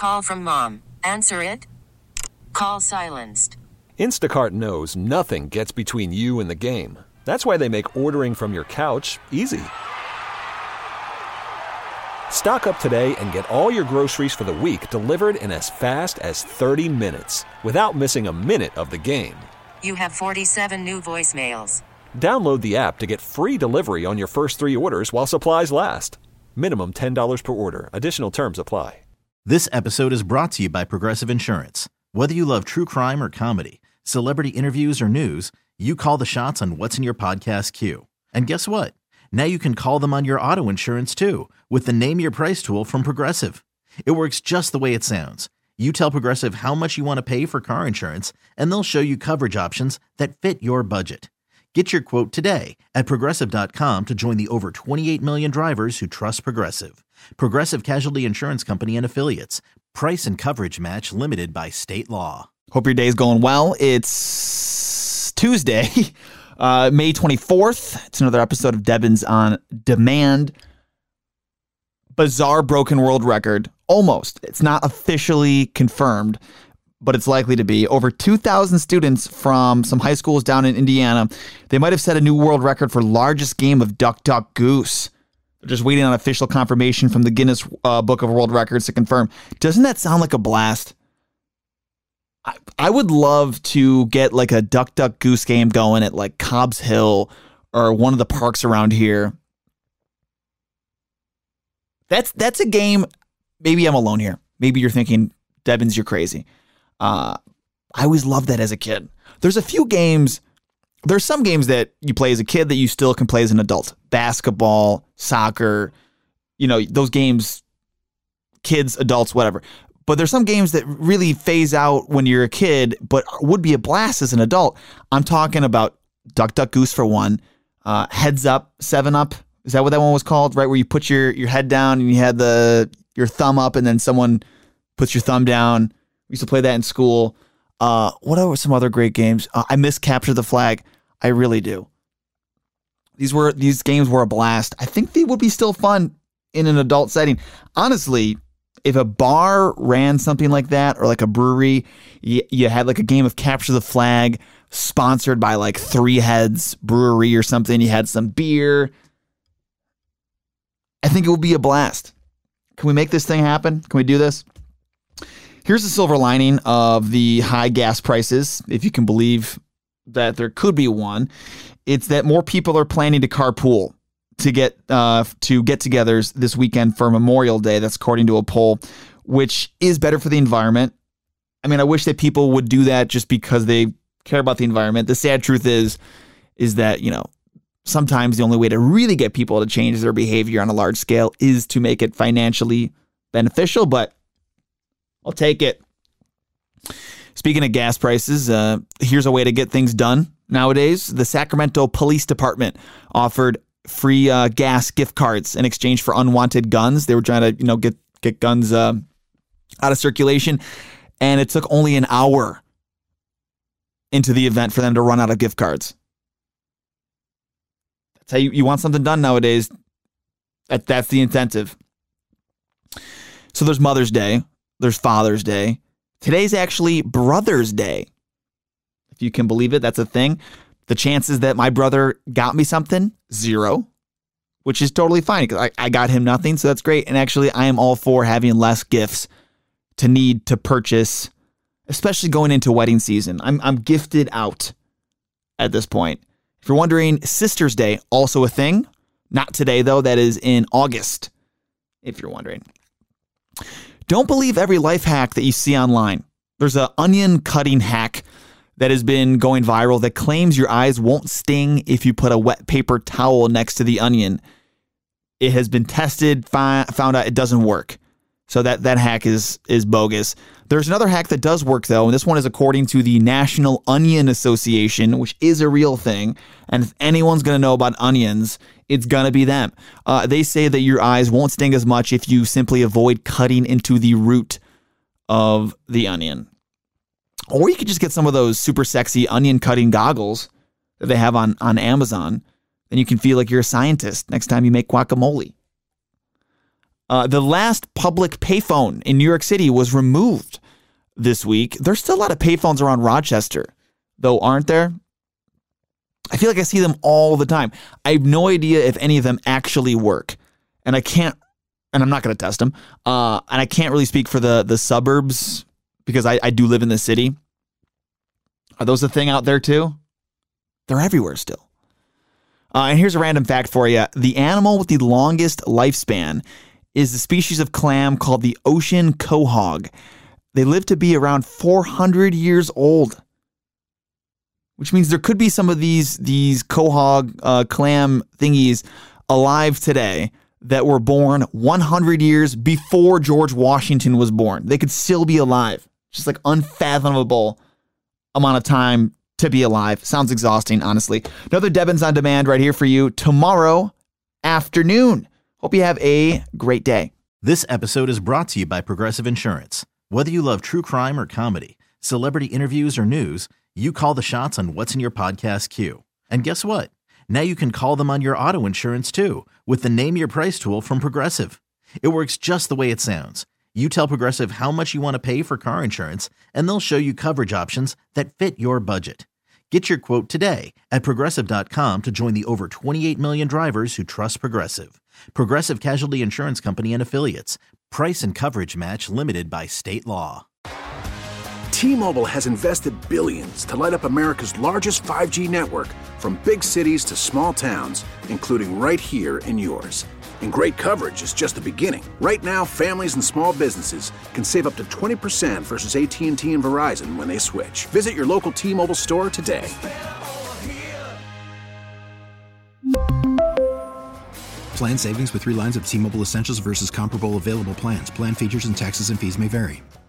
Call from mom. Answer it. Call silenced. Instacart knows nothing gets between you and the game. That's why they make ordering from your couch easy. Stock up today and get all your groceries for the week delivered in as fast as 30 minutes without missing a minute of the game. You have 47 new voicemails. Download the app to get free delivery on your first 3 orders while supplies last. Minimum $10 per order. Additional terms apply. This episode is brought to you by Progressive Insurance. Whether you love true crime or comedy, celebrity interviews or news, you call the shots on what's in your podcast queue. And guess what? Now you can call them on your auto insurance too with the Name Your Price tool from Progressive. It works just the way it sounds. You tell Progressive how much you want to pay for car insurance, and they'll show you coverage options that fit your budget. Get your quote today at Progressive.com to join the over 28 million drivers who trust Progressive. Progressive Casualty Insurance Company and Affiliates. Price and coverage match limited by state law. Hope your day's going well. It's Tuesday, May 24th. It's another episode of Debbins on Demand. Bizarre broken world record. Almost. It's not officially confirmed, but it's likely to be. Over 2,000 students from some high schools down in Indiana, they might have set a new world record for largest game of Duck, Duck, Goose. They're just waiting on official confirmation from the Guinness Book of World Records to confirm. Doesn't that sound like a blast? I would love to get like a Duck, Duck, Goose game going at like Cobb's Hill or one of the parks around here. That's a game. Maybe I'm alone here. Maybe you're thinking, Debbins, you're crazy. I always loved that as a kid. There's some games that you play as a kid that you still can play as an adult. Basketball, soccer, those games, kids, adults, whatever. But there's some games that really phase out when you're a kid, but would be a blast as an adult. I'm talking about Duck, Duck, Goose for one. Heads Up, 7-Up. Is that what that one was called? Right, where you put your head down and you had your thumb up and then someone puts your thumb down. We used to play that in school. What are some other great games? I miss Capture the Flag. I really do. These games were a blast. I think they would be still fun in an adult setting. Honestly, if a bar ran something like that, or like a brewery, you had like a game of Capture the Flag sponsored by like Three Heads Brewery or something. You had some beer. I think it would be a blast. Can we make this thing happen? Can we do this? Here's the silver lining of the high gas prices, if you can believe that there could be one. It's that more people are planning to carpool to get-togethers this weekend for Memorial Day. That's according to a poll, which is better for the environment. I mean, I wish that people would do that just because they care about the environment. The sad truth is that, sometimes the only way to really get people to change their behavior on a large scale is to make it financially beneficial, but I'll take it. Speaking of gas prices, here's a way to get things done nowadays. The Sacramento Police Department offered free gas gift cards in exchange for unwanted guns. They were trying to, get guns out of circulation, and it took only an hour into the event for them to run out of gift cards. That's how you want something done nowadays. That's the incentive. So there's Mother's Day. There's Father's Day. Today's actually Brother's Day. If you can believe it, that's a thing. The chances that my brother got me something, 0, which is totally fine because I got him nothing, so that's great. And actually, I am all for having less gifts to need to purchase, especially going into wedding season. I'm gifted out at this point. If you're wondering, Sister's Day, also a thing. Not today, though. That is in August, if you're wondering. Don't believe every life hack that you see online. There's an onion cutting hack that has been going viral that claims your eyes won't sting if you put a wet paper towel next to the onion. It has been tested, found out it doesn't work. So that hack is bogus. There's another hack that does work, though, and this one is according to the National Onion Association, which is a real thing. And if anyone's going to know about onions, it's going to be them. They say that your eyes won't sting as much if you simply avoid cutting into the root of the onion. Or you could just get some of those super sexy onion cutting goggles that they have on Amazon. Then you can feel like you're a scientist next time you make guacamole. The last public payphone in New York City was removed this week. There's still a lot of payphones around Rochester, though, aren't there? I feel like I see them all the time. I have no idea if any of them actually work. And I'm not going to test them. And I can't really speak for the suburbs because I do live in the city. Are those a thing out there too? They're everywhere still. And here's a random fact for you. The animal with the longest lifespan is the species of clam called the ocean quahog. They live to be around 400 years old, which means there could be some of these quahog clam thingies alive today that were born 100 years before George Washington was born. They could still be alive. Just like unfathomable amount of time to be alive. Sounds exhausting, honestly. Another Debbins on Demand right here for you tomorrow afternoon. Hope you have a great day. This episode is brought to you by Progressive Insurance. Whether you love true crime or comedy, celebrity interviews or news, you call the shots on what's in your podcast queue. And guess what? Now you can call them on your auto insurance too with the Name Your Price tool from Progressive. It works just the way it sounds. You tell Progressive how much you want to pay for car insurance, and they'll show you coverage options that fit your budget. Get your quote today at Progressive.com to join the over 28 million drivers who trust Progressive. Progressive Casualty Insurance Company and Affiliates. Price and coverage match limited by state law. T-Mobile has invested billions to light up America's largest 5G network, from big cities to small towns, including right here in yours. And great coverage is just the beginning. Right now, families and small businesses can save up to 20% versus AT&T and Verizon when they switch. Visit your local T-Mobile store today. Plan savings with 3 lines of T-Mobile Essentials versus comparable available plans. Plan features and taxes and fees may vary.